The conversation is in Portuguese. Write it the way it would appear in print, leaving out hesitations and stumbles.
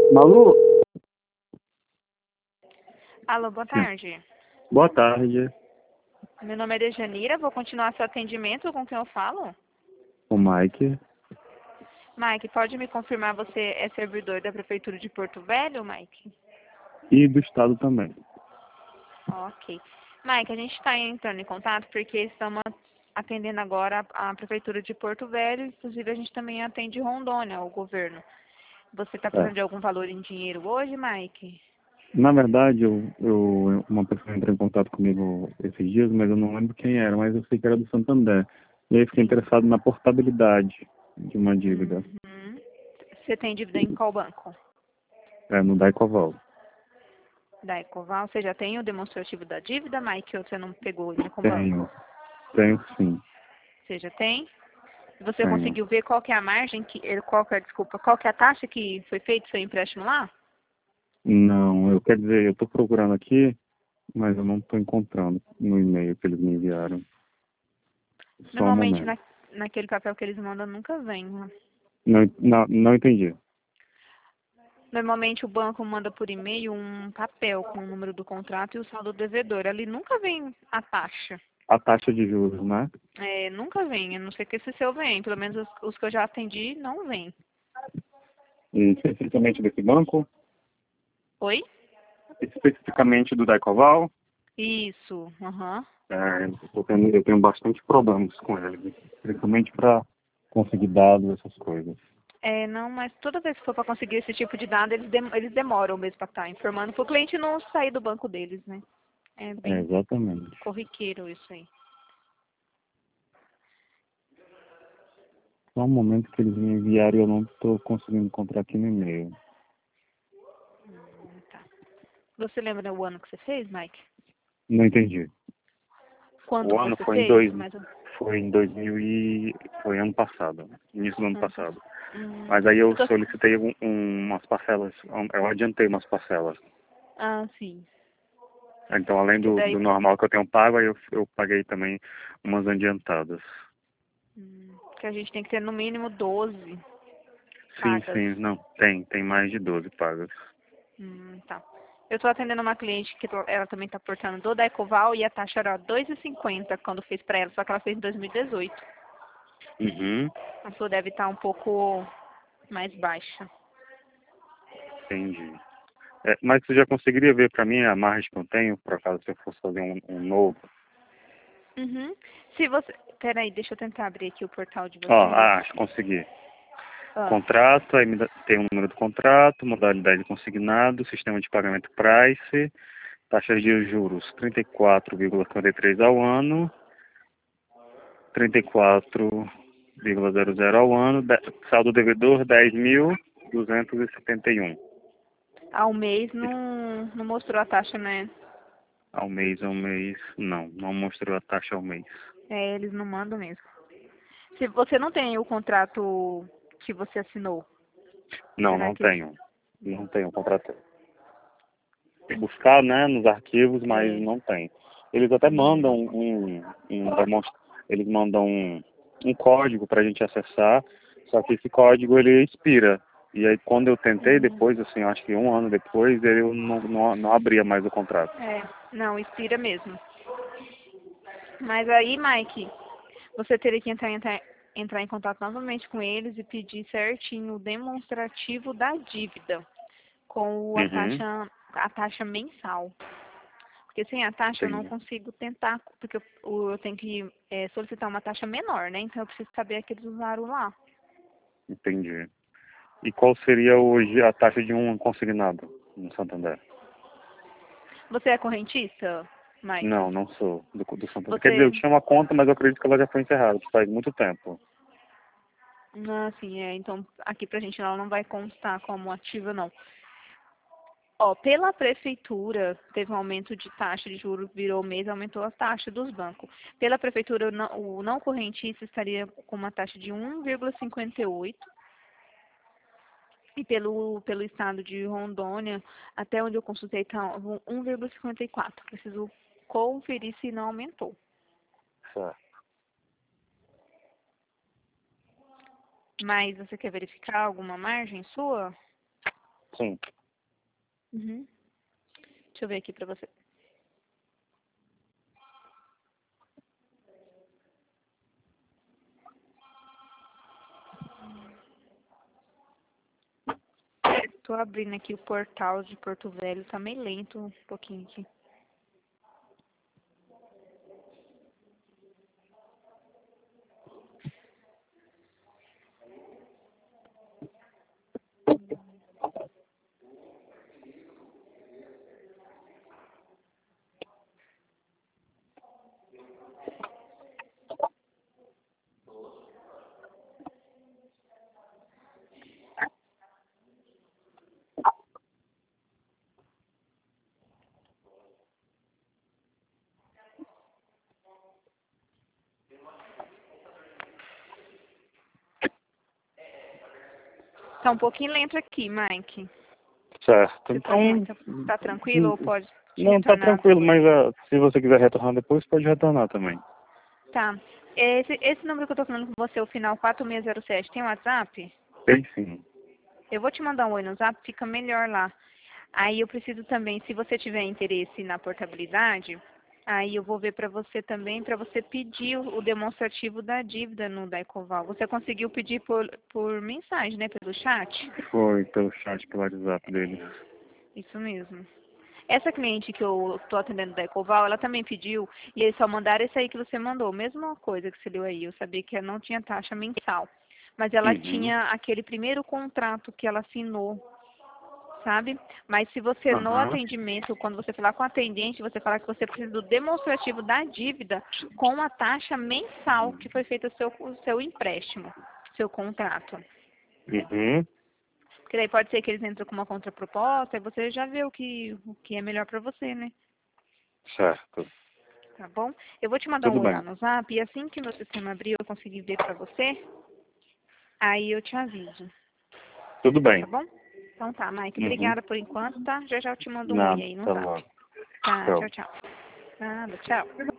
Malu? Alô, boa tarde. Boa tarde. Meu nome é Dejanira, vou continuar seu atendimento. Com quem eu falo? O Mike. Mike, pode me confirmar, você é servidor da Prefeitura de Porto Velho, Mike? E do estado também. Ok. Mike, a gente está entrando em contato porque estamos atendendo agora a Prefeitura de Porto Velho, inclusive a gente também atende Rondônia, o governo. Você está É. precisando de algum valor em dinheiro hoje, Mike? Na verdade, uma pessoa entrou em contato comigo esses dias, mas eu não lembro quem era, mas eu sei que era do Santander. E aí fiquei interessado na portabilidade de uma dívida. Uhum. Você tem dívida em qual banco? No Daicoval. Da Ecoval? Você já tem o demonstrativo da dívida, Mike, ou você não pegou ainda com o banco? Tenho sim. Você já tem? Você Tenho. conseguiu ver qual que é a margem, qual que é a taxa que foi feito seu empréstimo lá? Não, quer dizer, eu estou procurando aqui, mas eu não estou encontrando no e-mail que eles me enviaram. Só um Normalmente momento. naquele papel que eles mandam nunca vem, né? Não entendi. Normalmente o banco manda por e-mail um papel com o número do contrato e o saldo devedor. Ali nunca vem a taxa. A taxa de juros, né? É, nunca vem, a não ser que esse seu vem. Pelo menos os que eu já atendi não vem. E especificamente desse banco? Oi? Especificamente do Daicoval? Isso, aham. Eu tenho bastante problemas com ele, principalmente para conseguir dados, essas coisas. É, não, mas toda vez que for para conseguir esse tipo de dado, eles demoram mesmo para estar informando, para o cliente não sair do banco deles, né? É bem Exatamente. corriqueiro isso aí. Só um momento que eles me enviaram e eu não estou conseguindo encontrar aqui no e-mail. Tá. Você lembra o ano que você fez, Mike? Não entendi. Quando O ano você foi em fez? Mais ou... foi em 2000 foi ano passado, início do ano ano passado. passado. Mas aí eu Eu tô... solicitei umas parcelas, eu adiantei umas parcelas. Ah, sim. Então, além Que daí... do normal que eu tenho pago, aí eu paguei também umas adiantadas. que a gente tem que ter no mínimo 12 Sim, pagas. sim, não, tem mais de 12 pagas. Tá. Eu estou atendendo uma cliente que ela também está portando do Ecoval e a taxa era 2,50 quando fez para ela, só que ela fez em 2018. Uhum, A sua deve estar um pouco mais baixa. entendi. Mas você já conseguiria ver para mim a margem que eu tenho, por acaso, se eu fosse fazer um novo? Uhum. Se você... Peraí, deixa eu tentar abrir aqui o portal de vocês. Acho que consegui. Ah, Contrato, aí tem o número do contrato, modalidade consignado, sistema de pagamento price, taxas de juros 34,53 ao ano, 34,00 ao ano, saldo devedor 10.271 ao mês não mostrou a taxa, né? ao mês, não mostrou a taxa ao mês. É, eles não mandam mesmo. Se você não tem o contrato que você assinou, Não, será não que eles... tenho. Não tenho, contrato. Buscar, né, nos arquivos, mas É. não tem. Eles até mandam Hum, eles mandam um código para a gente acessar, só que esse código ele expira. E aí quando eu tentei hum, depois, assim, acho que um ano depois, ele não abria mais o contrato. não, expira mesmo. Mas aí, Mike, você teria que entrar em contato novamente com eles e pedir certinho o demonstrativo da dívida com Uhum, a taxa mensal. Porque sem a taxa eu não entendi. consigo tentar, porque eu tenho que solicitar uma taxa menor, né? Então eu preciso saber a que eles usaram lá. Entendi. E qual seria hoje a taxa de um consignado no Santander? Você é correntista, Não, Mike? não sou do Santander. Quer dizer, eu Você... tinha uma conta, mas eu acredito que ela já foi encerrada, faz muito tempo. Ah, sim, então aqui pra gente ela não vai constar como ativa, não. Ó, pela prefeitura, teve um aumento de taxa de juros, virou mês, aumentou a taxa dos bancos. Pela prefeitura, o não correntista estaria com uma taxa de 1,58. E pelo estado de Rondônia, até onde eu consultei, está 1,54. Preciso conferir se não aumentou. Certo. Mas você quer verificar alguma margem sua? Sim. Uhum. Deixa eu ver aqui pra você. Tô abrindo aqui o portal de Porto Velho, tá meio lento um pouquinho aqui. Tá um pouquinho lento aqui, Mike. Certo. Você Então, tá tranquilo ou pode não, tá retornar tranquilo, depois? mas se você quiser retornar depois, pode retornar também. Tá. Esse número que eu tô falando com você, o final 4607, tem WhatsApp? Tem sim. Eu vou te mandar um oi no Zap, fica melhor lá. Aí eu preciso também, se você tiver interesse na portabilidade, aí eu vou ver para você também, para você pedir o demonstrativo da dívida no da Ecoval. Você conseguiu pedir por mensagem, né, pelo chat? Foi pelo chat, pelo WhatsApp dele. Isso mesmo. Essa cliente que eu estou atendendo da Ecoval, ela também pediu, e eles só mandaram esse aí que você mandou, mesma coisa que você deu aí. Eu sabia que ela não tinha taxa mensal, mas ela Uhum. tinha aquele primeiro contrato que ela assinou, sabe? Mas se você no Aham. atendimento, quando você falar com o atendente, você falar que você precisa do demonstrativo da dívida com a taxa mensal que foi feita o seu empréstimo, seu contrato. Uhum. Porque daí pode ser que eles entram com uma contraproposta e você já vê o que é melhor para você, né? Certo. Tá bom? Eu vou te mandar Tudo um oi lá bem. no Zap e assim que meu sistema abrir eu conseguir ver para você, aí eu te aviso. Tudo Tá bem. bom? Então tá, Mike. Uhum. Obrigada por enquanto, tá? Já já eu te mando um oi Nada. aí no Até Zap. logo. Tá, Tchau. tchau, tchau. Nada, tchau.